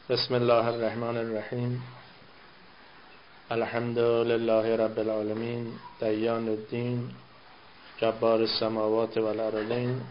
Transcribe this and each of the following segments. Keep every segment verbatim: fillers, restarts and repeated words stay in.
بسم الله الرحمن الرحیم. الحمد لله رب العالمین، دیان الدین، جبار السماوات والارضین،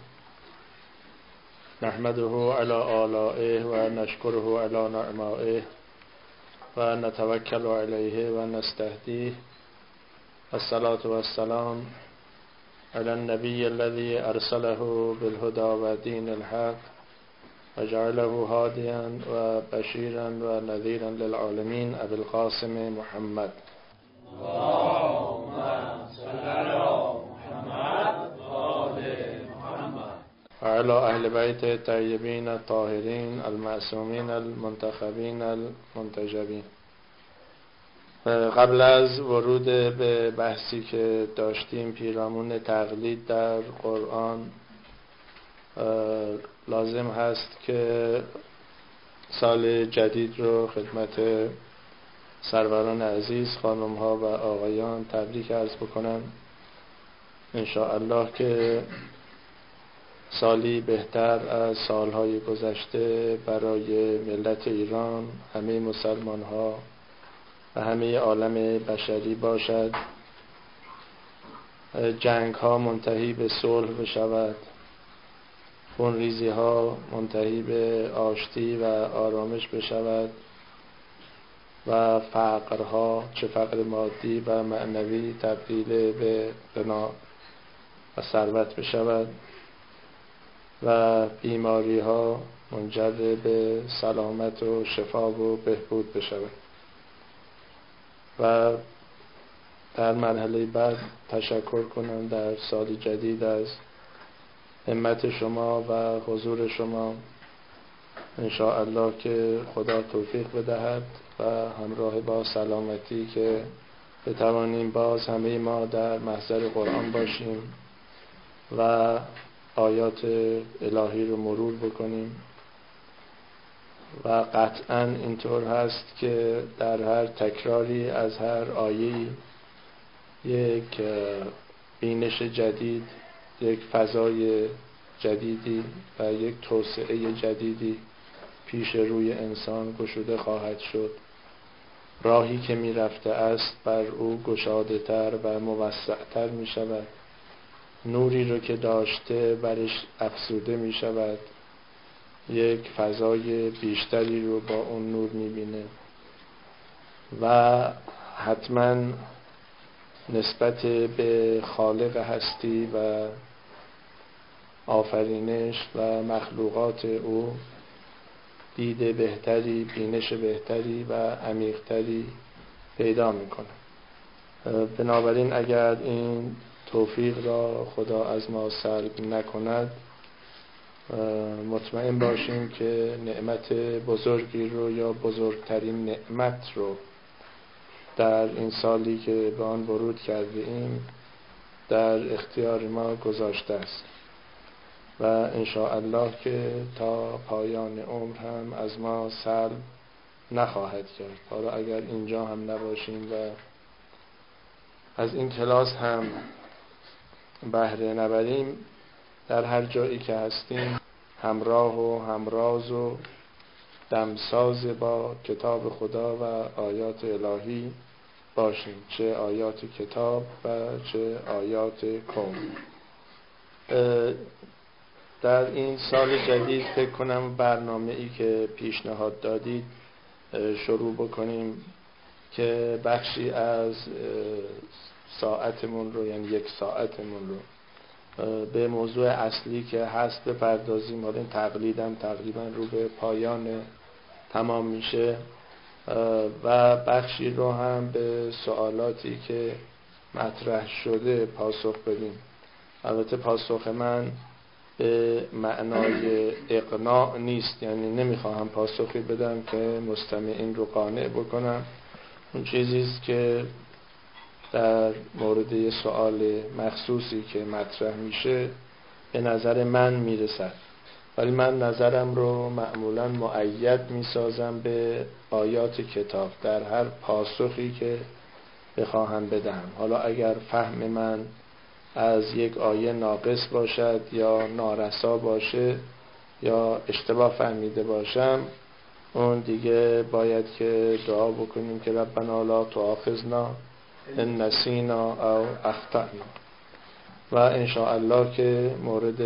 نحمده علی آلائه و نشکره علی نعمائه و نتوکل علیه و نستهدیه. الصلاة والسلام علی النبی الذی ارسله بالهدى و دین الحق وجعله هادیا و بشیرا و نذیرا للعالمین، ابی القاسم محمد. اللهم صل علی محمد و آل محمد و علی اهل بیت الطیبین الطاهرین المعصومین المنتخبین المنتجبین. قبل از ورود به بحثی که داشتیم پیرامون تقلید در قرآن، لازم هست که سال جدید رو خدمت سروران عزیز، خانم ها و آقایان تبریک عرض بکنم. انشاءالله که سالی بهتر از سالهای گذشته برای ملت ایران، همه مسلمان ها و همه عالم بشری باشد. جنگ ها منتهی به صلح بشود، خونریزی ها منتهی به آشتی و آرامش بشود و فقرها، چه فقر مادی و معنوی، تبدیل به غنا و ثروت بشود و بیماری ها منجر به سلامت و شفا و بهبود بشود. و در مرحله بعد تشکر کنم در سال جدید از همت شما و حضور شما. انشاءالله که خدا توفیق بدهد و همراه با سلامتی که بتوانیم باز همه ما در محضر قرآن باشیم و آیات الهی رو مرور بکنیم. و قطعا اینطور هست که در هر تکراری از هر آیه‌ای یک بینش جدید، یک فضای جدیدی و یک توسعه جدیدی پیش روی انسان گشوده خواهد شد. راهی که می رفته است بر او گشاده تر و موسع تر می شود. نوری رو که داشته برش افزوده می شود. یک فضای بیشتری رو با اون نور می بینه و حتما نسبت به خالق هستی و آفرینش و مخلوقات او دید بهتری، بینش بهتری و عمیق‌تری پیدا میکنه. بنابراین اگر این توفیق را خدا از ما سلب نکند، مطمئن باشیم که نعمت بزرگی رو یا بزرگترین نعمت رو در این سالی که به آن ورود کرده ایم در اختیار ما گذاشته است و انشاءالله که تا پایان عمر هم از ما سلب نخواهد کرد. حالا اگر اینجا هم نباشیم و از این کلاس هم بهره نبریم، در هر جایی که هستیم همراه و همراز و دمساز با کتاب خدا و آیات الهی باشیم، چه آیات کتاب و چه آیات کون. در این سال جدید فکر کنم برنامه‌ای که پیشنهاد دادید شروع بکنیم که بخشی از ساعتمون رو، یعنی یک ساعتمون رو به موضوع اصلی که هست بپردازیم. حالا این تقلیدم تقریبا رو به پایان تمام میشه و بخشی رو هم به سوالاتی که مطرح شده پاسخ بدیم. البته پاسخ من به معنای اقناع نیست، یعنی نمیخواهم پاسخی بدم که مستمعین رو قانع بکنم. اون چیزیست که در مورد یه سوال مخصوصی که مطرح میشه به نظر من میرسد، ولی من نظرم رو معمولا مؤید میسازم به آیات کتاب در هر پاسخی که بخواهم بدهم. حالا اگر فهم من از یک آیه ناقص باشد یا نارسا باشه یا اشتباه فهمیده باشم، اون دیگه باید که دعا بکنیم که ربنا لا تؤاخذنا ان نسینا او اخطأنا، و انشاءالله که مورد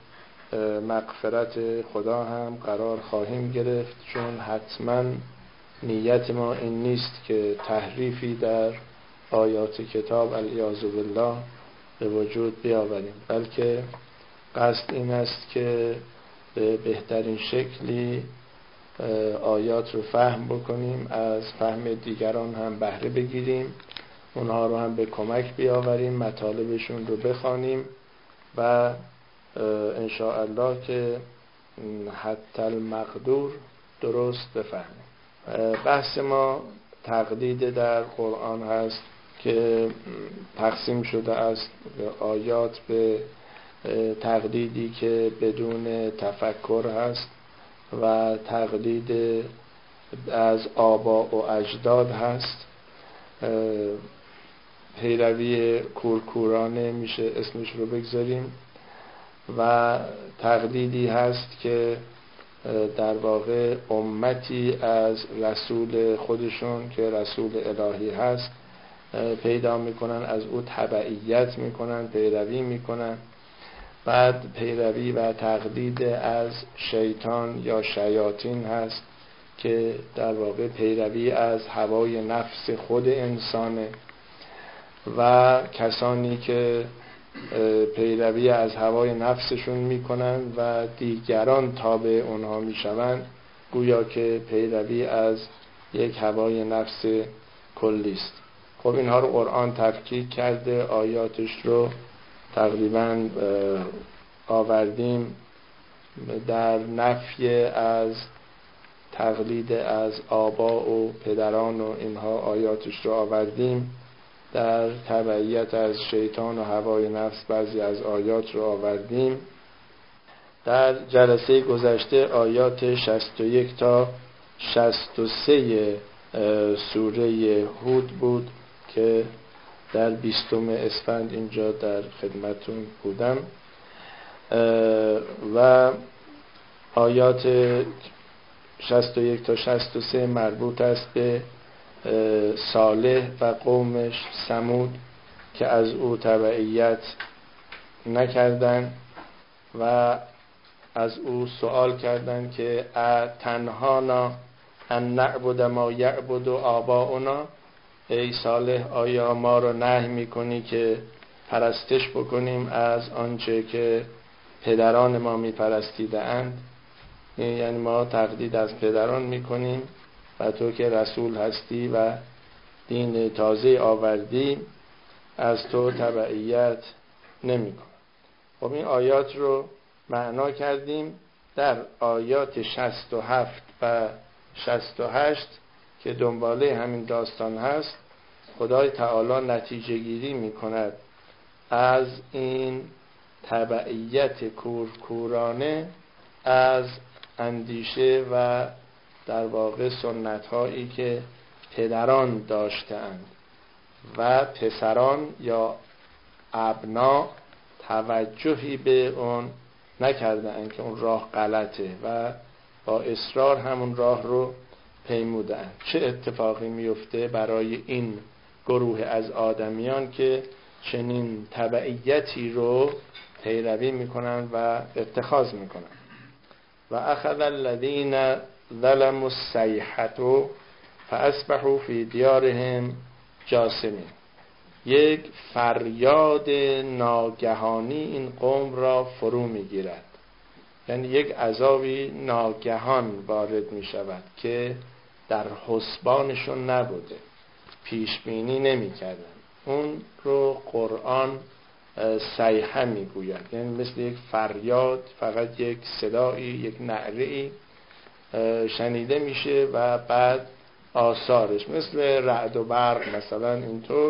مغفرت خدا هم قرار خواهیم گرفت، چون حتما نیت ما این نیست که تحریفی در آیات کتاب الیاذ بالله به وجود بیاوریم، بلکه قصد این است که به بهترین شکلی آیات رو فهم بکنیم، از فهم دیگران هم بهره بگیریم، اونها رو هم به کمک بیاوریم، مطالبشون رو بخوانیم و انشاءالله که حتی المقدور درست بفهمیم. بحث ما تقلید در قرآن هست که تقسیم شده است آیات به تقلیدی که بدون تفکر هست و تقلید از آبا و اجداد هست، پیروی کورکورانه میشه اسمش رو بگذاریم، و تقلیدی هست که در واقع امتی از رسول خودشون که رسول الهی هست پیدا میکنن، از او تبعیت میکنن، پیروی میکنن. بعد پیروی و تقلید از شیطان یا شیاطین هست که در واقع پیروی از هوای نفس خود انسانه، و کسانی که پیروی از هوای نفسشون میکنن و دیگران تابع اونها میشوند، گویا که پیروی از یک هوای نفس کلی است. خب اینها رو قرآن تفکیک کرده، آیاتش رو تقریبا آوردیم. در نفی از تقلید از آبا و پدران و اینها آیاتش رو آوردیم، در تبعیت از شیطان و هوای نفس بعضی از آیات رو آوردیم. در جلسه گذشته آیات شصت و یک تا شصت و سه سوره هود بود که در بیستم اسفند اینجا در خدمتون بودم، و آیات شصت و یک تا شصت و سه مربوط است به صالح و قومش ثمود که از او تبعیت نکردن و از او سوال کردند که تنهانا ان نعبد ما یعبد آباؤنا، ای صالح آیا ما رو نهی میکنی که پرستش بکنیم از آنچه که پدران ما میپرستیدند؟ یعنی ما تقلید از پدران میکنیم و تو که رسول هستی و دین تازه آوردی از تو تبعیت نمی‌کنیم. خب این آیات رو معنا کردیم. در آیات شصت و هفت و شصت و هشت که دنباله همین داستان هست، خدای تعالی نتیجه گیری می‌کند از این تبعیت کورکورانه از اندیشه و در واقع سنت هایی که پدران داشتند و پسران یا ابنا توجهی به اون نکردند که اون راه غلطه و با اصرار همون راه رو پیمودند. چه اتفاقی میفته برای این گروه از آدمیان که چنین تبعیتی رو پیروی میکنن و اتخاذ میکنن؟ و اخذ الذین ظلموا الصیحة فاصبحوا فی دیارهم جاثمین. یک فریاد ناگهانی این قوم را فرو میگیرد، یعنی یک عذابی ناگهان وارد می شود که در حسبانشون نبوده، پیش بینی نمی کردن. اون رو قرآن صیحه می گوید، یعنی مثل یک فریاد، فقط یک صدایی، یک نعره‌ای شنیده میشه و بعد آثارش مثل رعد و برق مثلا اینطور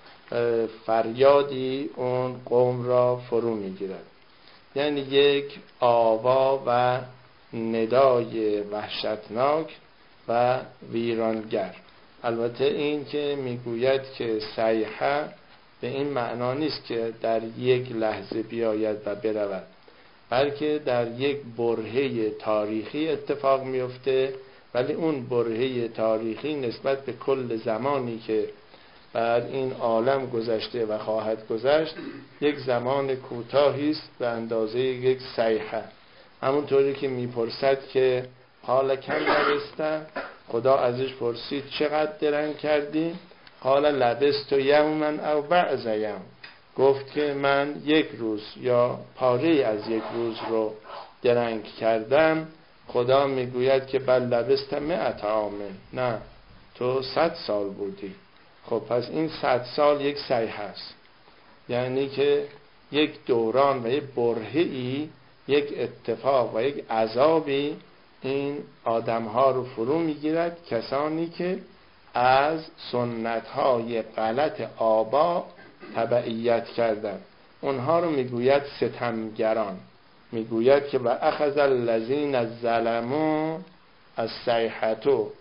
فریادی اون قوم را فرو میگیرد. یعنی یک آوا و ندای وحشتناک و ویرانگر. البته این که میگوید که صیحه به این معنا نیست که در یک لحظه بیاید و برود، بلکه در یک برهه تاریخی اتفاق میفته ولی اون برهه تاریخی نسبت به کل زمانی که بر این عالم گذشته و خواهد گذشت یک زمان کوتاهی است به اندازه یک صیحه. همونطوری که میپرسد که حالا کم لبسته، خدا ازش پرسید چقدر درنگ کردی؟ حالا لبست یوما او بعض یوم، گفت که من یک روز یا پاره از یک روز رو درنگ کردم. خدا میگوید که بل لبست مئت عام، نه تو صد سال بودی. خب پس این صد سال یک صیحه است، یعنی که یک دوران و یک برهه‌ای، یک اتفاق و یک عذابی این آدم‌ها رو فرو میگیرد، کسانی که از سنت‌های غلط آبا تبعیت کردند. اونها رو میگوید ستمگران، میگوید که و اخذ الذین ظلموا الصیحة،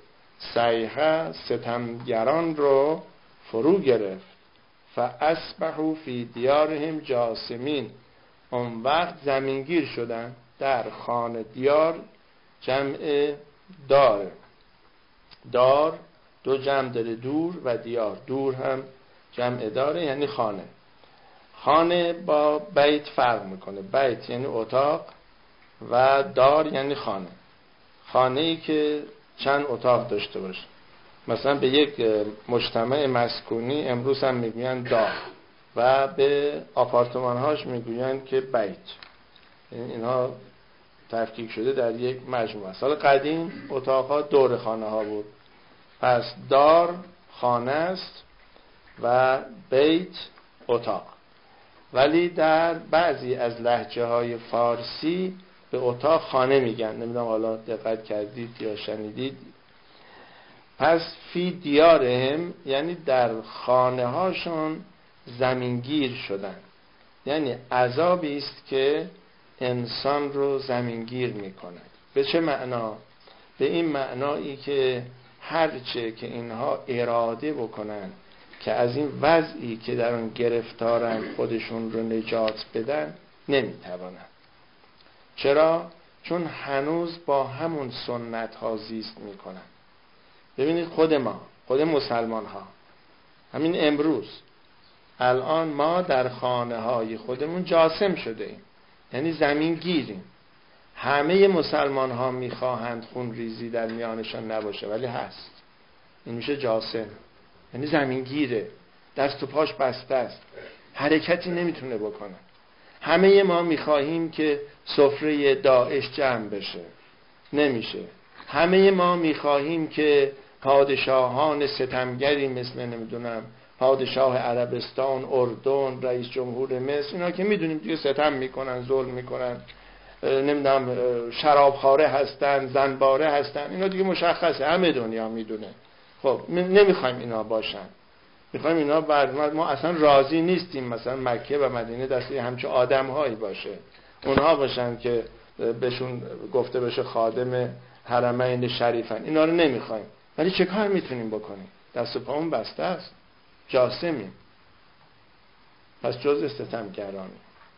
صیحه ستمگران رو فرو گرفت. فاصبحوا فی دیارهم جاثمین، اون وقت زمینگیر شدن در خانه. دیار جمع دار، دار دو جمع داره، دور و دیار. دور هم جمع داره یعنی خانه. خانه با بیت فرق میکنه. بیت یعنی اتاق و دار یعنی خانه. خانه ای که چند اتاق داشته باشه. مثلا به یک مجتمع مسکونی امروز هم میگوین دار و به آپارتمان هاش میگوین که بیت. اینها تفکیک شده در یک مجموعه. سال قدیم اتاق ها دور خانه ها بود. پس دار خانه است و بیت اتاق. ولی در بعضی از لهجه های فارسی به اتاق خانه میگن. نمیدونم حالا دقت کردید یا شنیدید. پس فی دیارهم یعنی در خانه هاشون زمینگیر شدن، یعنی عذابی است که انسان رو زمینگیر میکند. به چه معنا؟ به این معنایی که هرچه که اینها اراده بکنن که از این وضعی که در اون گرفتارن خودشون رو نجات بدن، نمیتوانن. چرا؟ چون هنوز با همون سنت ها زیست میکنن. ببینید خود ما، خود مسلمان ها، همین امروز الان ما در خانه های خودمون جاسم شده ایم، یعنی زمین گیریم. همه مسلمان ها میخواهند خون ریزی در میانشان نباشه، ولی هست. این میشه جاسم، یعنی زمین گیره، دست و پاش بسته است، حرکتی نمیتونه بکنه. همه ما میخواهیم که سفره داعش جمع بشه، نمیشه. همه ما میخواهیم که پادشاهان ستمگری مثل نمیدونم پادشاه عربستان، اردن، رئیس جمهور مصر، اینا که میدونیم دیگه ستم میکنن، ظلم میکنن، نمیدونم شرابخواره هستن، زنباره هستن، اینا دیگه مشخصه، همه دنیا میدونه. خب نمیخوایم اینا باشن، میخوایم اینا بر ما اصلا راضی نیستیم مثلا مکه و مدینه دسته همچه آدم هایی باشه، اونها باشن که بهشون گفته بشه خادم حرمین شریفن. اینا رو نمیخوایم، ولی چه کار میتونیم بکنیم؟ دست و پامون بسته است، جاسمیم. پس جز ستمگرانی.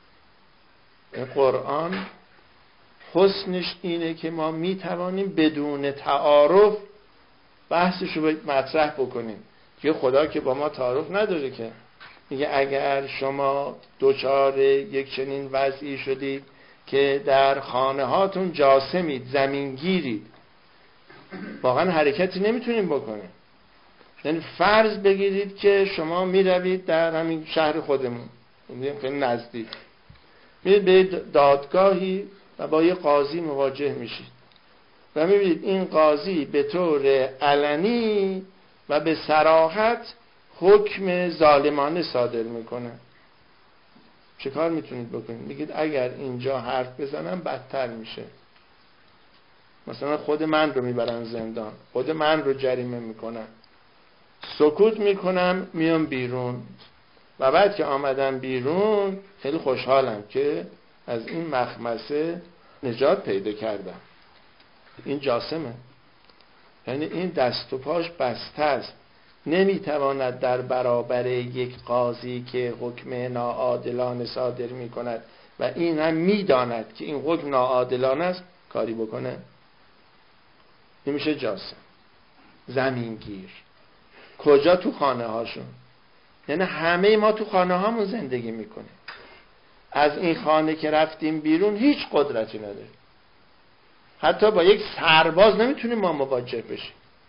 قرآن حسنش اینه که ما میتوانیم بدون تعارف بحثش رو مطرح بکنیم. که خدا که با ما تعارف نداره که. میگه اگر شما دوچار یک چنین وضعی شدید که در خانه هاتون جاسمید، زمینگیرید، واقعا حرکتی نمیتونیم بکنیم. یعنی فرض بگیرید که شما میروید در همین شهر خودمون، خیلی نزدیک، میرید به دادگاهی و با یه قاضی مواجه میشید و میبینید این قاضی به طور علنی و به صراحت حکم ظالمانه صادر میکنه. چه کار میتونید بکنید؟ میگید اگر اینجا حرف بزنم بدتر میشه، مثلا خود من رو میبرن زندان، خود من رو جریمه میکنن. سکوت میکنم، میام بیرون و بعد که آمدم بیرون خیلی خوشحالم که از این مخمسه نجات پیدا کردم. این جاسمه، یعنی این دست و پاش بسته است، نمیتواند در برابر یک قاضی که حکم ناعادلانه صادر میکند و این هم میداند که این حکم ناعادلانه است کاری بکنه. این میشه جاسم، زمینگیر. کجا؟ تو خانه هاشون. یعنی همه ما تو خانه هامون زندگی میکنیم. از این خانه که رفتیم بیرون هیچ قدرتی نداریم. حتی با یک سرباز نمیتونیم ما مواجه بشیم.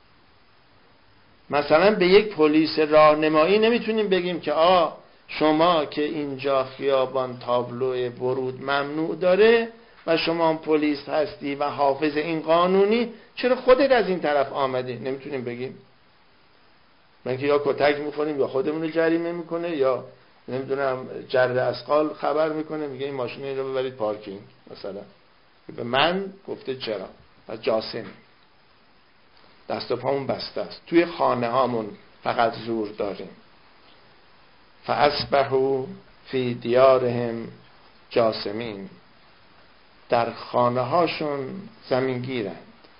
مثلا به یک پلیس راهنمایی نمیتونیم بگیم که آ شما که اینجا خیابان تابلو ورود ممنوع داره و شما پلیس هستی و حافظ این قانونی، چرا خودت از این طرف آمدی؟ نمیتونیم بگیم. من که یا کتک میخوریم یا خودمون رو جریمه میکنه یا نمیدونم جرد اسقال خبر میکنه میگه این ماشین این رو ببرید پارکینگ مثلا. به من گفته چرا؟ پس جاسم. دست و پامون بسته است. توی خانه هامون فقط زور داریم. فاصبحوا فی دیارهم جاسمین. در خانه هاشون زمینگیرند،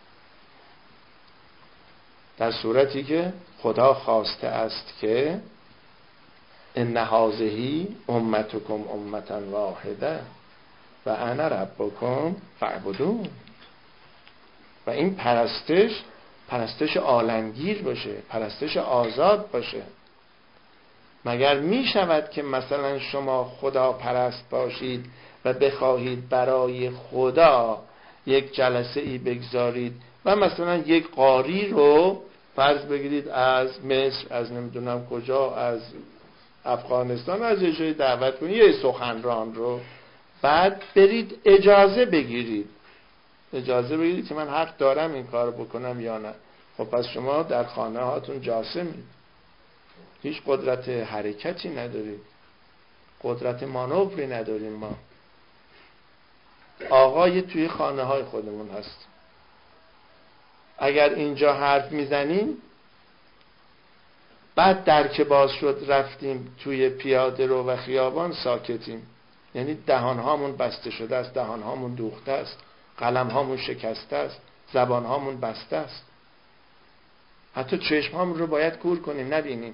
در صورتی که خدا خواسته است که ان هذه امتکم امة واحده و انا ربکم فاعبدون. و این پرستش پرستش عالمگیر باشه، پرستش آزاد باشه. مگر می شود که مثلا شما خدا پرست باشید و بخواهید برای خدا یک جلسه ای بگذارید و مثلا یک قاری رو فرض بگیرید از مصر، از نمیدونم کجا، از افغانستان، از یه جای دعوت کنید، یه سخنران رو، بعد برید اجازه بگیرید اجازه بگیرید که من حق دارم این کار بکنم یا نه. خب پس شما در خانه هاتون جاسمید، هیچ قدرت حرکتی ندارید، قدرت مانوری نداریم. ما آقای توی خانه های خودمون هست. اگر اینجا حرف میزنیم بعد در که باز شد رفتیم توی پیاده رو و خیابان ساکتیم، یعنی دهان هامون بسته شده است، دهان هامون دوخته است، قلم هامون شکسته است، زبان هامون بسته است. حتی چشم هامون رو باید کور کنیم نبینیم.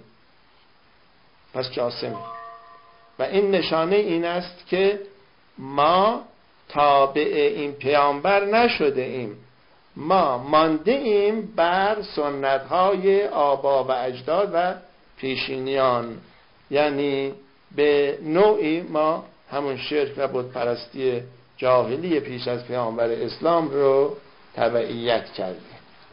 پس جاسم. و این نشانه این است که ما تابع این پیامبر نشده ایم، ما مانده ایم بر سنت های آبا و اجداد و پیشینیان. یعنی به نوعی ما همون شرک و بت پرستی جاهلی پیش از پیامبر اسلام رو تبعیت کردیم.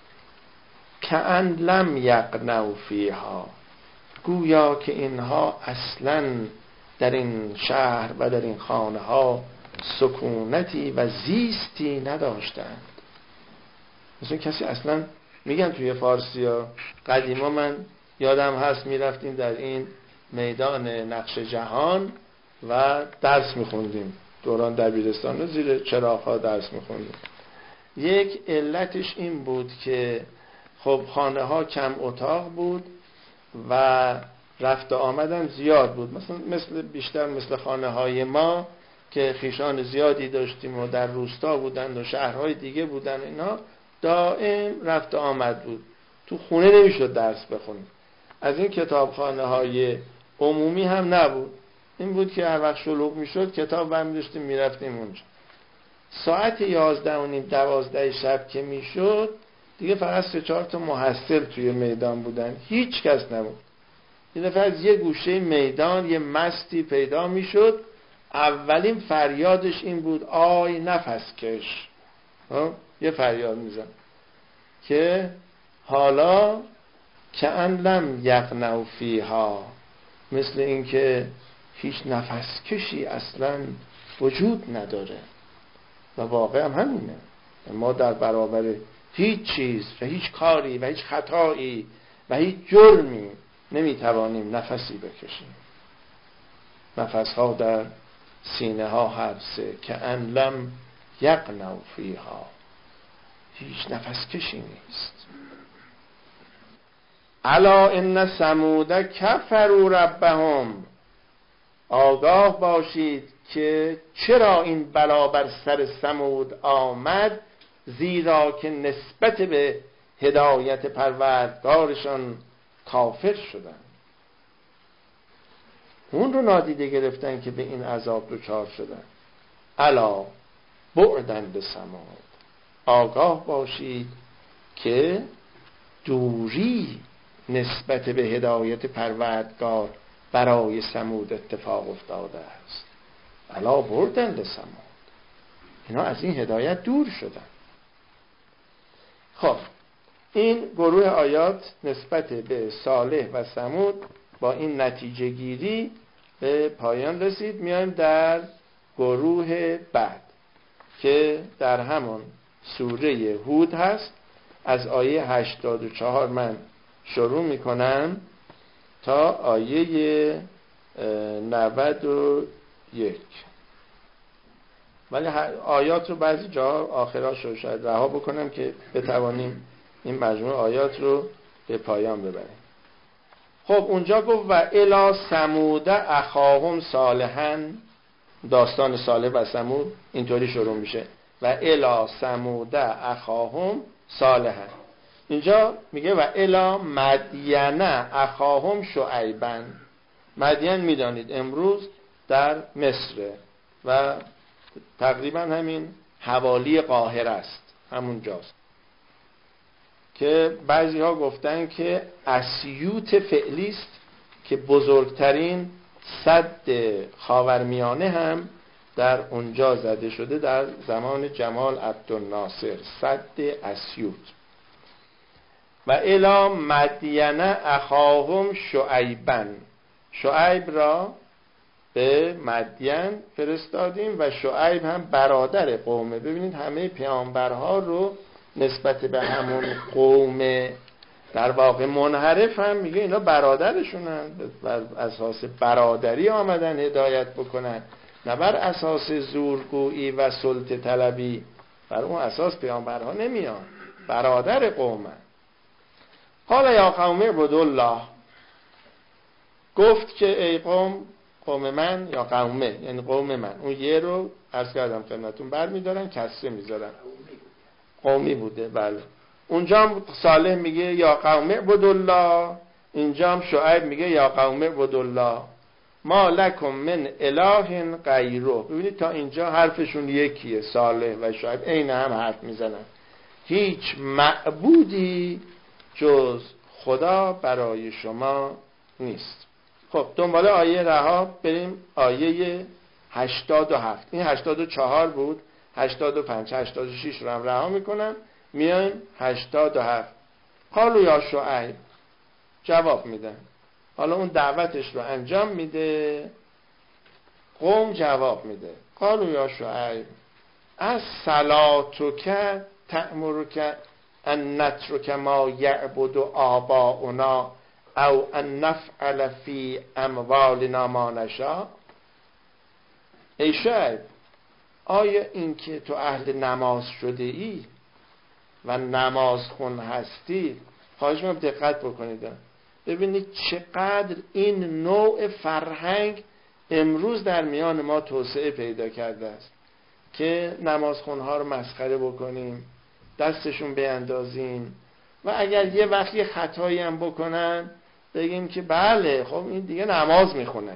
کأن لم یغنوا فیها، گویا که اینها اصلاً در این شهر و در این خانه ها سکونتی و زیستی نداشتند. مثلا کسی اصلاً میگن توی فارسی ها قدیما، من یادم هست میرفتیم در این میدان نقش جهان و درس میخوندیم، دوران دبیرستان رو زیر چراغ ها درس میخوندیم. یک علتش این بود که خب خانه ها کم اتاق بود و رفت و آمدن زیاد بود، مثلا مثل بیشتر مثل خانه های ما که خیشان زیادی داشتیم و در روستا بودند و شهرهای دیگه بودن، اینا دائم رفت و آمد بود. تو خونه نمیشد درس بخونیم. از این کتابخانه های عمومی هم نبود. این بود که هر وقت شلوغ میشد کتاب برمی‌داشتیم میرفتیم اونجا. ساعت یازده و نیم دوازده شب که میشد دیگه فقط سه چهار تا محصل توی میدان بودن، هیچ کس نبود. یه دفعه از یه گوشه میدان یه مستی پیدا میشد، اولین فریادش این بود آی نفس کش. یه فریاد میزن که حالا کأن لم یغنوا فیها، مثل این که هیچ نفس کشی اصلا وجود نداره. و واقع هم همینه. ما در برابر هیچ چیز و هیچ کاری و هیچ خطایی و هیچ جرمی نمیتوانیم نفسی بکشیم. نفس ها در سینه ها حبسه که ان لم یغنوا فیها، هیچ نفس کشی نیست. الا ان ثمود کفروا ربهم، آگاه باشید که چرا این بلا بر سر ثمود آمد، زیرا که نسبت به هدایت پروردگارشان کافر شدن، اون رو نادیده گرفتن که به این عذاب دچار شدن. الا بعدن به ثمود، آگاه باشید که دوری نسبت به هدایت پروردگار برای ثمود اتفاق افتاده است. الا بردن لثمود، اینا از این هدایت دور شدن. خب این گروه آیات نسبت به صالح و ثمود با این نتیجه گیری به پایان رسید. میایم در گروه بعد که در همون سوره هود هست. از آیه هشتاد و چهار من شروع میکنم تا آیه نود و یک، ولی آیات رو بعضی جا آخراش رو شاید رها بکنم که بتوانیم این مجموع آیات رو به پایان ببریم. خب اونجا گفت و الی ثمود اخاهم صالحا، داستان صالح و ثمود اینطوری شروع میشه و الی ثمود اخاهم صالحا. اینجا میگه و الی مدین اخاهم شعیبا. مدین میدانید امروز در مصر و تقریبا همین حوالی قاهره است، همون جاست که بعضی ها گفتن که اسیوط فعلی است که بزرگترین سد خاورمیانه هم در اونجا زده شده در زمان جمال عبدالناصر، سد اسیوط. و الی مدین اخاهم شعیبا، شعیب را به مدین فرستادیم و شعیب هم برادر قومه. ببینید همه پیامبرها رو نسبت به همون قوم در واقع منحرف هم میگه اینا برادرشونن، بر اساس برادری آمدن هدایت بکنن، نه بر اساس زورگویی و سلطه طلبی. بر اون اساس پیامبرها نمیان، برادر قومن. قال یا قوم اعبدوا الله، گفت که ای قوم، قوم من یا قومه یعنی قوم من، اون یه رو عرض کردم خدمتتون برمیدارن کسره میذارن، قومی بوده. بله اونجا هم صالح میگه یا قوم اعبدوا الله، اینجا هم شعیب میگه یا قوم اعبدوا الله ما لکم من اله غیره. ببینید تا اینجا حرفشون یکیه، صالح و شعیب عین هم حرف میزنن. هیچ معبودی جز خدا برای شما نیست. خب دنبال آیه رها بریم آیه هشتاد و هفت. این هشتاد و چهار بود، هشتاد و پنج، هشتاد و شش رو هم رها میکنم، میایم هشتاد و هفت. قالوا یا شعیب، جواب میدن. حالا اون دعوتش رو انجام میده، قوم جواب میده. قالوا یا شعیب از صلاتک تأمرک ان نترک ما یعبد آباؤنا او ان نفعل فی اموالنا ما نشاء. ای شعیب، آیا این که تو اهل نماز شده ای و نماز خون هستی، خواهش می‌کنم دقت بکنید ببینید چقدر این نوع فرهنگ امروز در میان ما توسعه پیدا کرده است که نماز خونها رو مسخره بکنیم، دستشون بیندازیم و اگر یه وقتی خطایی هم بکنن بگیم که بله خب این دیگه نماز میخونه.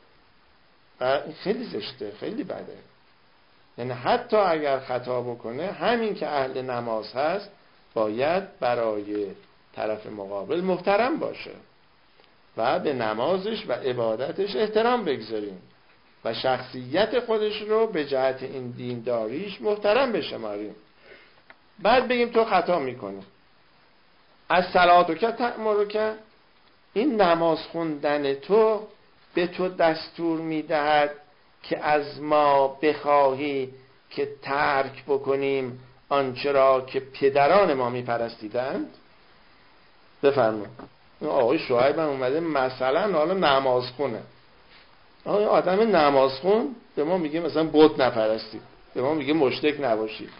این خیلی زشته، خیلی بده. یعنی حتی اگر خطا بکنه، همین که اهل نماز هست باید برای طرف مقابل محترم باشه و به نمازش و عبادتش احترام بگذاریم و شخصیت خودش رو به جهت این دینداریش محترم بشماریم. بعد بگیم تو خطا میکنی. از صلاتک تأمرک، این نماز خوندن تو به تو دستور میدهد که از ما بخواهی که ترک بکنیم آنچه را که پدران ما میپرستیدند. بفرمایید. این آقای شعیب هم اومده مثلا حالا نماز خونه، آقای آدم نماز خون به ما میگه مثلا بت نپرستید، به ما میگه مشرک نباشید.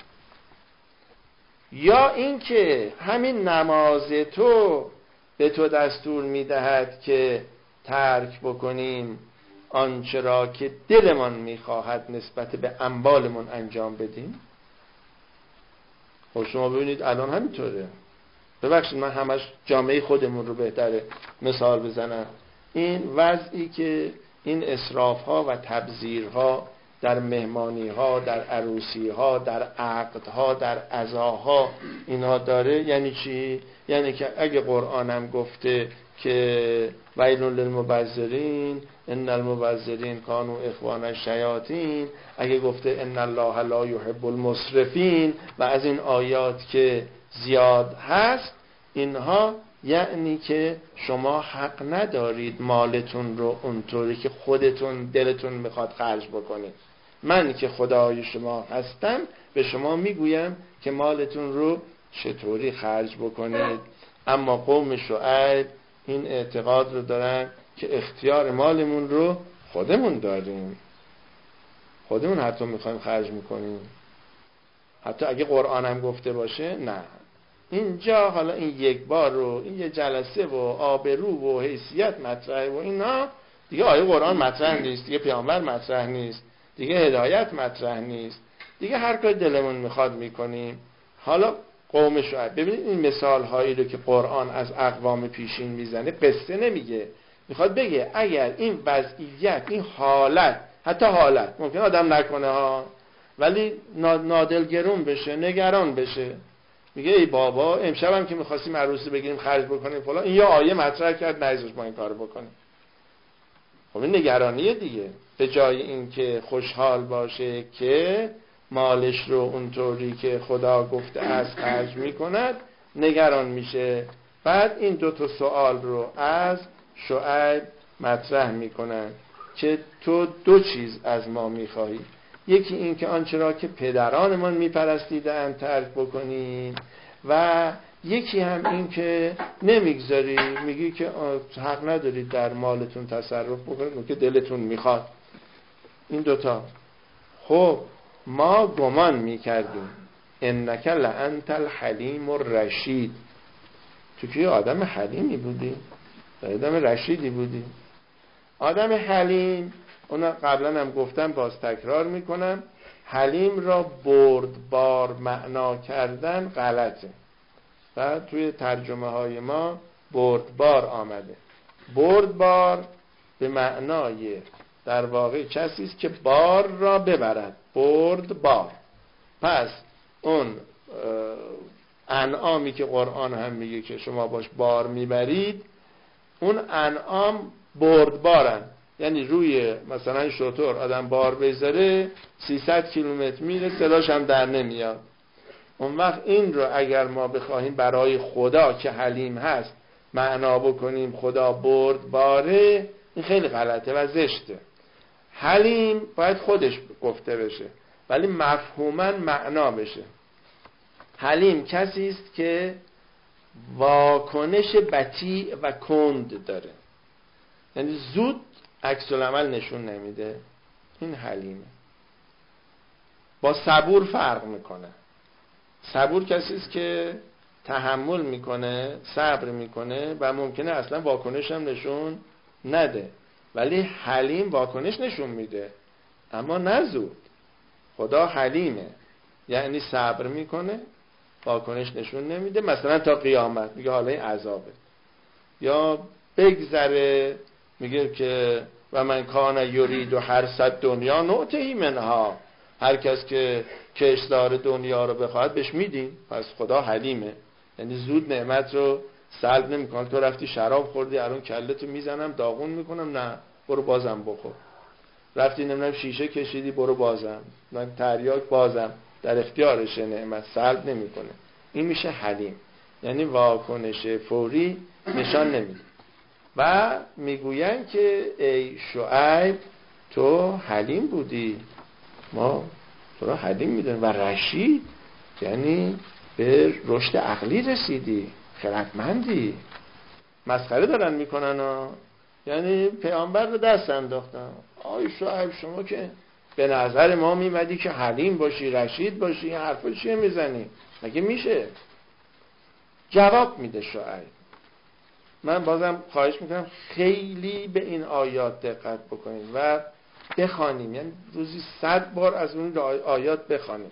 یا این که همین نماز تو به تو دستور میدهد که ترک بکنیم آنچه را که دلمان میخواهد نسبت به اموالمون انجام بدیم. خب شما ببینید الان همینطوره. ببخشید من همش جامعه خودمون رو بهتره مثال بزنم. این وضعی که این اسراف ها و تبذیر ها در مهمانی ها، در عروسی ها، در عقد ها، در عزاها اینها داره. یعنی چی؟ یعنی که اگه قرآن هم گفته که ویل للمبذرین ان المبذرین کانوا اخوان الشیاطین، اگه گفته ان الله لا یحب المسرفین و از این آیات که زیاد هست، اینها یعنی که شما حق ندارید مالتون رو اونطوری که خودتون دلتون میخواد خرج بکنید. من که خدای شما هستم به شما میگویم که مالتون رو چطوری خرج بکنید. اما قوم شعیب این اعتقاد رو دارن که اختیار مالمون رو خودمون داریم، خودمون حتی میخوایم خرج میکنیم، حتی اگه قرآن هم گفته باشه. نه، اینجا حالا این یک بار رو، این یه جلسه و آبرو و حیثیت مطرحه و اینا دیگه، آیه قرآن مطرح نیست دیگه، پیامبر مطرح نیست دیگه، هدایت مطرح نیست دیگه، هر کاری دلمون میخواد میکنیم. حالا قوم شعیب، ببینید این مثال هایی رو که قرآن از اقوام پیشین میزنه قصه نمیگه، میخواد بگه اگر این وضعیت، این حالت، حتی حالت ممکن آدم نکنه ها، ولی نادلگرون بشه، نگران بشه، میگه ای بابا امشب هم که میخواستیم عروسی بگیریم خرج بکنیم فلان، این یا آیه مطرح کرد نریزش ما این کارو بکنیم. خب این نگرانیه دیگه. به جای این که خوشحال باشه که مالش رو اونطوری که خدا گفته از خرج میکند، نگران میشه. بعد این دو تا سوال رو از شعیب مطرح میکنن که تو دو چیز از ما میخواهی، یکی این که آنچه را که پدرانمان میپرستیدند ترک بکنیم، و یکی هم این که نمیگذاری، میگی که حق ندارید در مالتون تصرف بکنید که دلتون میخواد. این دوتا. خب ما گمان میکردیم انک لانت الحلیم الرشید، تو که آدم حلیمی بودی، آدم رشیدی بودی. آدم حلیم، اونا قبلا هم گفتم باز تکرار میکنم، حلیم را بردبار معنا کردن غلطه و توی ترجمه های ما بردبار آمده. بردبار به معنای در واقع کسی است که بار را ببرد، بردبار. پس اون انعامی که قرآن هم میگه که شما باش بار میبرید، اون انعام بردبارن، یعنی روی مثلا شتر آدم بار بذاره سیصد کیلومتر میره صداش هم در نمیاد. اون وقت این رو اگر ما بخواهیم برای خدا که حلیم هست معنا بکنیم خدا بردباره، این خیلی غلطه و زشته. حلیم باید خودش گفته بشه ولی مفهوما معنا بشه. حلیم کسی است که واکنش بطیء و کند داره، یعنی زود عکس العمل نشون نمیده، این حلیمه. با صبور فرق میکنه. صبور کسی است که تحمل میکنه، صبر میکنه و ممکنه اصلا واکنش هم نشون نده، ولی حلیم واکنش نشون میده اما نه زود. خدا حلیمه، یعنی صبر میکنه، واکنش نشون نمیده، مثلا تا قیامت میگه حالا این عذابه، یا بگذره میگه که و من کان یرید و هر صد دنیا نعطی منها، هر کس که کشتار دنیا رو بخواد بهش میدیم. پس خدا حلیمه، یعنی زود نعمت رو سلب نمیکنه. تو رفتی شراب خوردی الان کله‌تو میزنم داغون میکنم، نه برو بازم بخور. رفتی نمیدونم شیشه کشیدی، برو بازم، من تریاک بازم، در اختیارشه، نعمت سلب نمیکنه. این میشه حلیم، یعنی واکنش فوری نشان نمیده. و میگوین که ای شعیب تو حلیم بودی، ما تو را حلیم میدونیم، و رشید یعنی به رشد عقلی رسیدی، خردمندی. مسخره دارن میکنن ها، یعنی پیامبر رو دست انداختن. آی شعیب شما که به نظر ما میمدی که حلیم باشی، رشید باشی، این حرفا چیه میزنی؟ مگه میشه؟ جواب میده شعیب. من بازم خواهش میکنم خیلی به این آیات دقت بکنیم و بخوانیم، یعنی روزی صد بار از اون آیات بخوانیم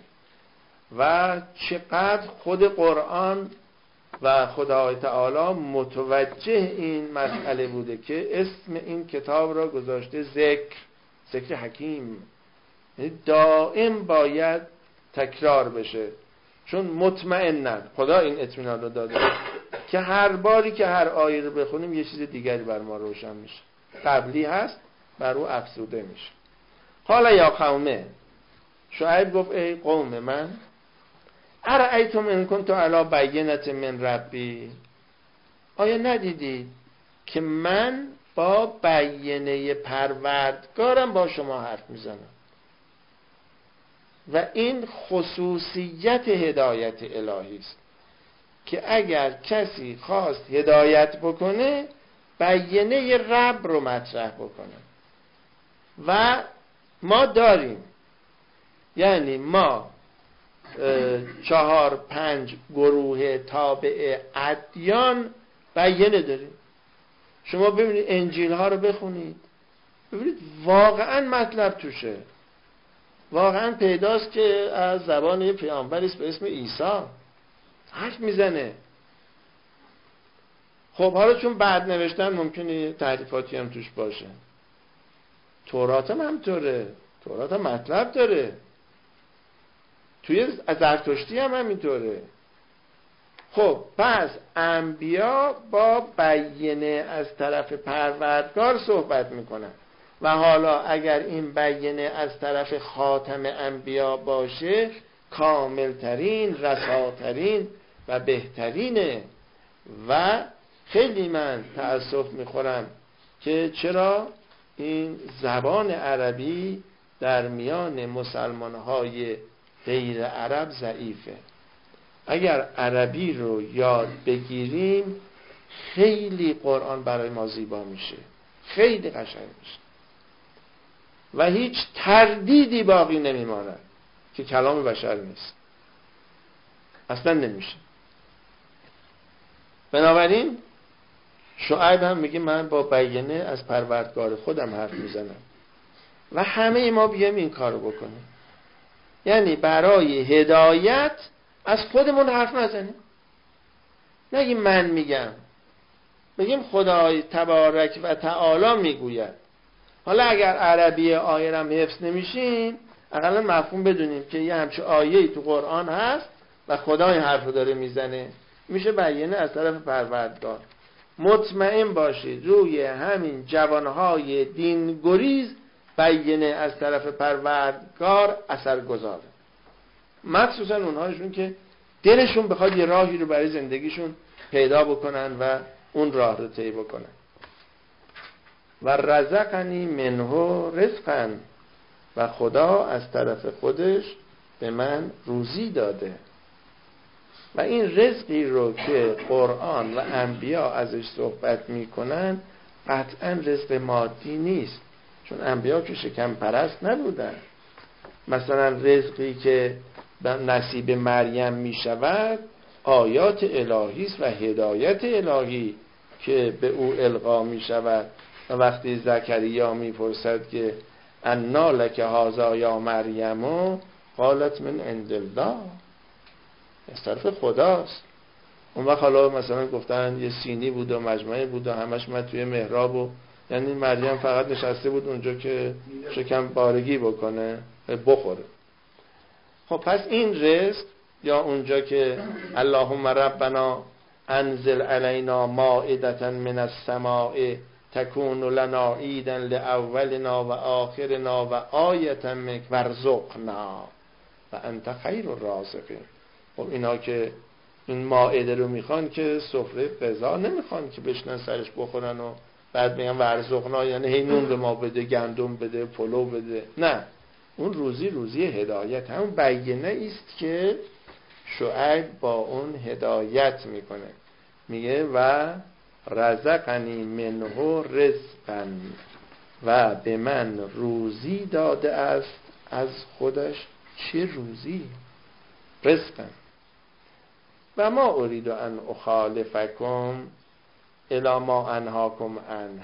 و چقدر خود قرآن و خدای تعالی متوجه این مسئله بوده که اسم این کتاب را گذاشته ذکر، ذکر حکیم. یعنی دائم باید تکرار بشه، چون مطمئنن خدا این اطمینان رو داده که هر باری که هر آیه رو بخونیم یه چیز دیگری بر ما روشن میشه، قبلی هست بر او افزوده میشه. حالا یا قومه، شعیب گفت ای قوم من، ارأیتم ان کنت علی بینة من ربی، آیا ندیدید که من با بینه پروردگارم با شما حرف میزنم؟ و این خصوصیت هدایت الهی است که اگر کسی خواست هدایت بکنه بینه رب رو مطرح بکنه و ما داریم. یعنی ما چهار پنج گروه تابع ادیان بیانه داریم. شما ببینید انجیل ها رو بخونید، ببینید واقعا مطلب توشه، واقعا پیداست که از زبان یه پیامبری است به اسم عیسی حرف میزنه. خب حالا چون بعد نوشتن ممکنه تحریفاتی هم توش باشه. تورات هم همطوره، تورات هم مطلب داره، توی زرتشتی هم همینطوره. خب پس انبیا با بیانه از طرف پروردگار صحبت میکنن و حالا اگر این بیانه از طرف خاتم انبیا باشه کاملترین، رساترین و بهترینه. و خیلی من تأسف میخورم که چرا این زبان عربی در میان مسلمانهای غیر عرب ضعیفه. اگر عربی رو یاد بگیریم خیلی قرآن برای ما زیبا میشه، خیلی قشنگ میشه و هیچ تردیدی باقی نمیماند که کلام بشر نیست، اصلا نمیشه. بنابراین شعیب هم میگه من با بیانه از پروردگار خودم حرف میزنم و همه ما بیایم این کارو بکنیم. یعنی برای هدایت از خودمون حرف نزنیم، نگیم من میگم، بگیم خدای تبارک و تعالی میگوید. حالا اگر عربی آیه هم حفظ نمیشیم اقلا مفهوم بدونیم که یه همچه آیه‌ای تو قرآن هست و خدای حرف داره میزنه، میشه بیانه از طرف پروردگار. مطمئن باشید روی همین جوانهای دین گریز بیانه از طرف پروردگار اثر گذاره، مخصوصا اونهاشون که دلشون بخواد یه راهی رو برای زندگیشون پیدا بکنن و اون راه رو طی بکنن. و رزقنی منه رزقا، و خدا از طرف خودش به من روزی داده. و این رزقی رو که قرآن و انبیا ازش صحبت میکنن قطعا رزق مادی نیست، چون انبیا که شکم پرست نبودن. مثلا رزقی که نصیب مریم میشود آیات الهی است و هدایت الهی که به او القا میشود. و وقتی زکریا میپرسد که انا لک هذا یا مریم قالت من عند الله، از طرف خداست. اون وقت حالا مثلا گفتن یه سینی بود و مجمعی بود و همش من توی محراب و یعنی مریم فقط نشسته بود اونجا که شکم بارگی بکنه بخوره. خب پس این رزق، یا اونجا که اللهم ربنا انزل علینا مائدة من السماء تکون لنا عیدا لاولنا و آخرنا و آیة منک وارزقنا و انت خیر الرازقین. خب اینا که این مائده رو میخوان که سفره غذا نمیخوان که بشنن سرش بخورن و بعد میگن ورزقنا یعنی هی نون به ما بده، گندم بده، پلو بده. نه، اون روزی روزی هدایت، همون بیانه است که شعیب با اون هدایت میکنه. میگه و رزقنی منه رزقا، و به من روزی داده است از خودش. چه روزی؟ رزقا. و ما اريد ان اخالفکم الی ما انهاکم عنه.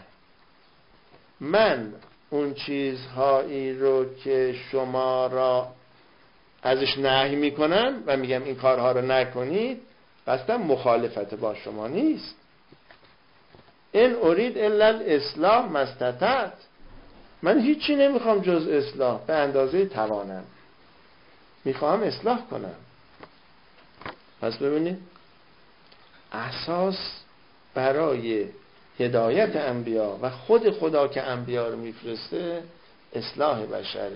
من اون چیزهایی رو که شما را ازش نهی میکنن و میگم این کارها رو نکنید، قصدم مخالفت با شما نیست. این اريد الا الاصلاح ما استطعت. من هیچی نمیخوام جز اصلاح، به اندازه توانم میخوام اصلاح کنم. پس ببینید اساس برای هدایت انبیا و خود خدا که انبیا رو میفرسته اصلاح بشره.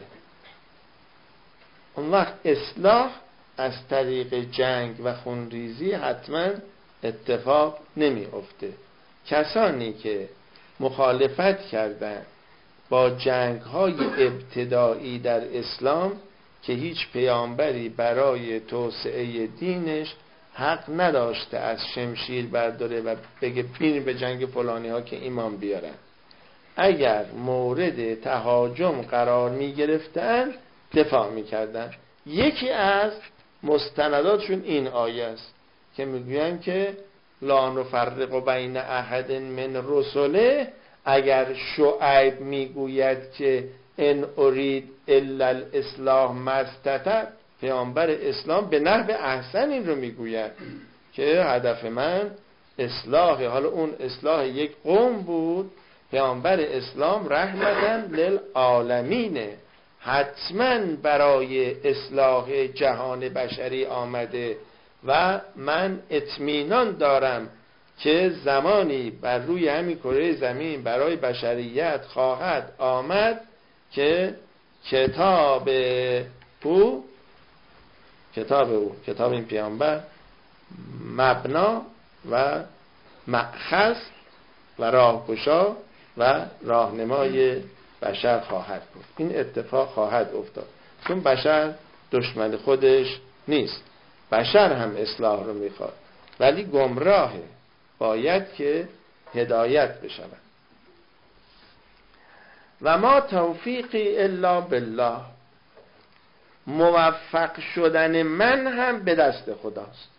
اون وقت اصلاح از طریق جنگ و خونریزی حتما اتفاق نمی‌افته. کسانی که مخالفت کردند با جنگ‌های ابتدایی در اسلام که هیچ پیامبری برای توسعه دینش حق نداشته از شمشیر برداره و بگه بین به جنگ فلانی ها که ایمان بیارن، اگر مورد تهاجم قرار می گرفتن دفاع می کردن. یکی از مستنداتشون این آیه است که میگوین که لا نفرق بین احد من رسله، اگر شعیب میگوید که ان ارید الا الاصلاح ما استطعت، پیامبر اسلام به نحو احسن این رو میگوید که هدف من اصلاح. حالا اون اصلاح یک قوم بود، پیامبر اسلام رحمتاً للعالمین حتما برای اصلاح جهان بشری آمده و من اطمینان دارم که زمانی بر روی همین کره زمین برای بشریت خواهد آمد که کتاب او کتاب او کتاب این پیامبر مبنا و مأخذ و راهگشا و راهنمای بشر خواهد بود. این اتفاق خواهد افتاد چون بشر دشمن خودش نیست، بشر هم اصلاح رو میخواد ولی گمراهه، باید که هدایت بشود. و ما توفیقی الا بالله، موفق شدن من هم به دست خداست.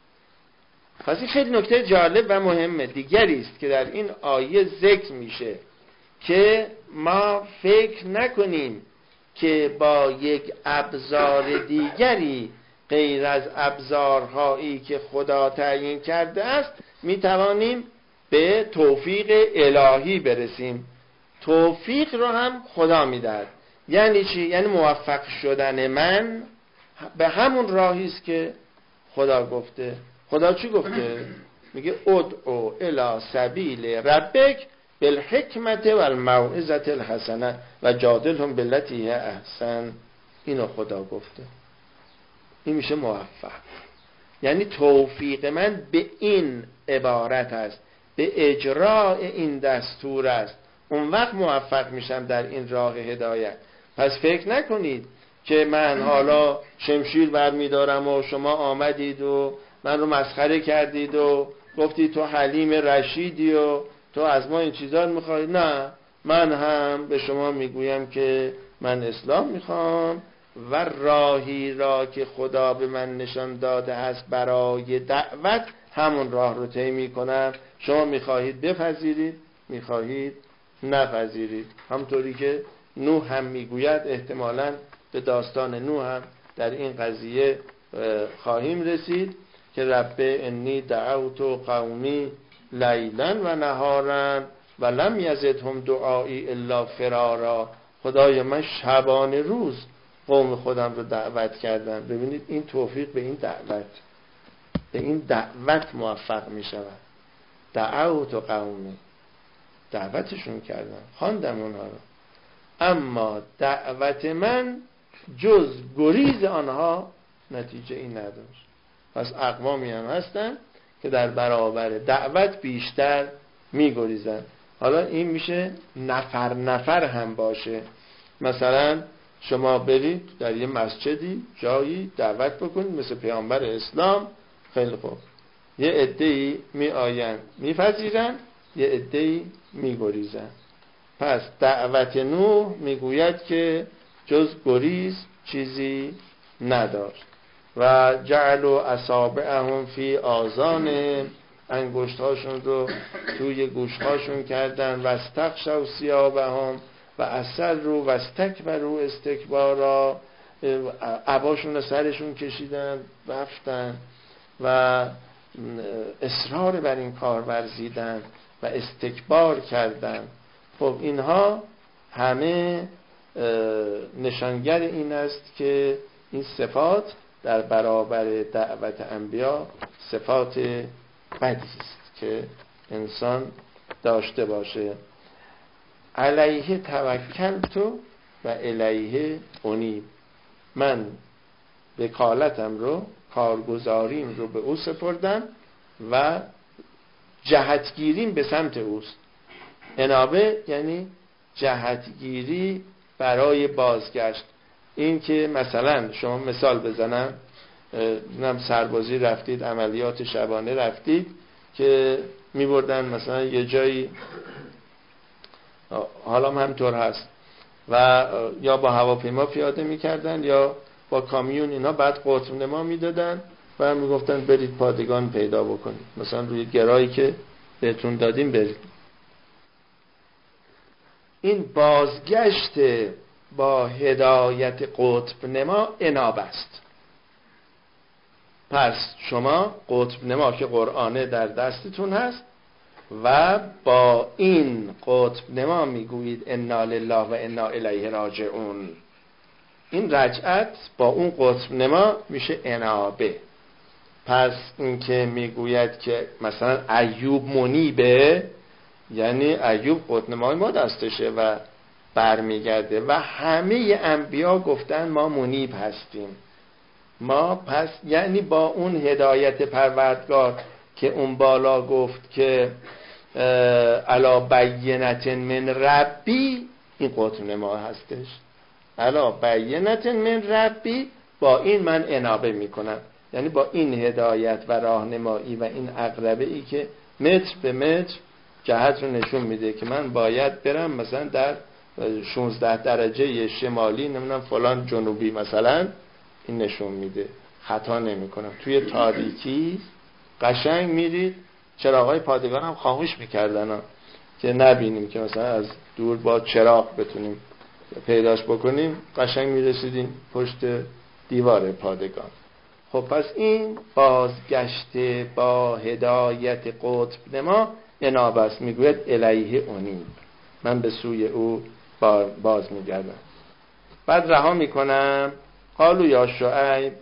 پس این خیلی نکته جالب و مهمه دیگری است که در این آیه ذکر میشه که ما فکر نکنیم که با یک ابزار دیگری غیر از ابزارهایی که خدا تعیین کرده است میتوانیم به توفیق الهی برسیم. توفیق رو هم خدا میدهد. یعنی چی؟ یعنی موفق شدن من به همون راهی است که خدا گفته. خدا چی گفته؟ میگه ادعو الی سبیل ربک بالحکمت و الموعظة الحسنه و جادلهم بالتی هی احسن. اینو خدا گفته. این میشه موفق. یعنی توفیق من به این عبارت است، به اجراء این دستور است. اون وقت موفق میشم در این راه هدایت. پس فکر نکنید که من حالا شمشیر برمیدارم و شما آمدید و من رو مسخره کردید و گفتید تو حلیم رشیدی و تو از ما این چیزا رو میخواید. نه، من هم به شما میگویم که من اسلام میخوام و راهی را که خدا به من نشان داده است برای دعوت همون راه رو طی میکنم. شما میخواهید بپذیرید، میخواهید نپذیرید. همطوری که نوح هم میگوید، احتمالاً به داستان نوح هم در این قضیه خواهیم رسید که رب انی دعوت قومی لیلا و نهارا و لم یزدهم دعایی الا فرارا. خدای من شبانه روز قوم خودم رو دعوت کردم. ببینید این توفیق به این دعوت، به این دعوت موفق می شود. دعوت قومی، دعوتشون کردم، خواندم اونها رو، اما دعوت من جز گریز آنها نتیجه این نداشت. پس اقوامی هم هستن که در برابر دعوت بیشتر می گریزن. حالا این میشه نفر نفر هم باشه. مثلا شما برید در یه مسجدی جایی دعوت بکنید مثل پیامبر اسلام، خیلی خوب، یه عده‌ای می آیند میپذیرن، یه عده‌ای می گریزن. پس دعوت نوح میگوید که جز گریز چیزی نداشت. و جعلوا اصابعهم فی آذانهم، انگشت‌هاشون رو توی گوش‌هاشون کردن. و استغشوا ثیابهم و اصروا و استکبروا استکبارا، عباشون رو سرشون کشیدن رفتن و اصرار بر این کار ورزیدن و استکبار کردن. خب اینها همه نشانگر این است که این صفات در برابر دعوت انبیا صفات بدی است که انسان داشته باشه. علیه توکلت و الیه انیب، من وکالتم رو، کارگزاریم رو به او سپردم و جهتگیریم به سمت اوست. انابه یعنی جهتگیری برای بازگشت. این که مثلا شما مثال بزنم، نم سربازی رفتید، عملیات شبانه رفتید که می بردن مثلا یه جایی، حالا هم همطور هست، و یا با هواپیما پیاده میکردن یا با کامیون، اینا بعد قطب نما میدادن و می گفتن برید پادگان پیدا بکنید، مثلا روی گرایی که بهتون دادیم برید. این بازگشت با هدایت قطب نما اناب است. پس شما قطب نما که قرآنه در دستتون هست و با این قطب نما میگویید انا لله و انا الیه راجعون. این رجعت با اون قطب نما میشه انابه. پس این که میگوید که مثلا ایوب منیبه، یعنی ایوب قطب نمای ما دستشه و برمیگرده و همه انبیا گفتن ما منیب هستیم. ما پس یعنی با اون هدایت پروردگار که اون بالا گفت که علا بینت من ربی، این قطب نما هستش. علا بینت من ربی، با این من انابه میکنم، یعنی با این هدایت و راهنمایی و این عقربه ای که متر به متر جهت رو نشون میده که من باید برم مثلا در شانزده درجه شمالی، نمیدونم فلان جنوبی، مثلا این نشون میده. خطا نمی کنم. توی تاریکی قشنگ میرید، چراغای پادگان هم خاموش میکردن ها. که نبینیم که مثلا از دور با چراغ بتونیم پیداش بکنیم. قشنگ میرسیدیم پشت دیوار پادگان. خب پس این بازگشت با هدایت قطب نما اناب است. میگوید الیه انیب، من به سوی او باز میگردم. بعد رها میکنم. قالوا یا شعیب،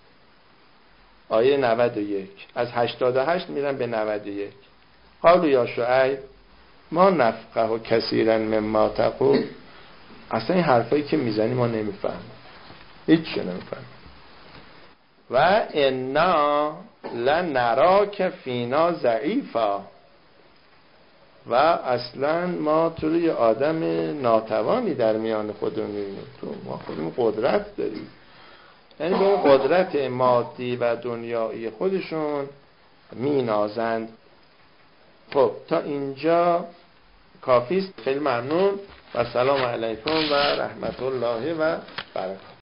آیه نود و یک، از هشتاد و هشت میرم به نود و یک. قالوا یا شعیب ما نفقه کثیرا مما تقول. اصلا این حرفایی که میزنی ما نمیفهمیم، هیچ نمیفهمیم. و انا لنراک فینا ضعیفا، و اصلا ما تو روی آدم ناتوانی در میان خودمون میبینیم. تو ما خودمون قدرت داریم، یعنی به اون قدرت مادی و دنیایی خودشون مینازند. خب تا اینجا کافیست. خیلی ممنون و سلام علیکم و رحمت الله و برکاته.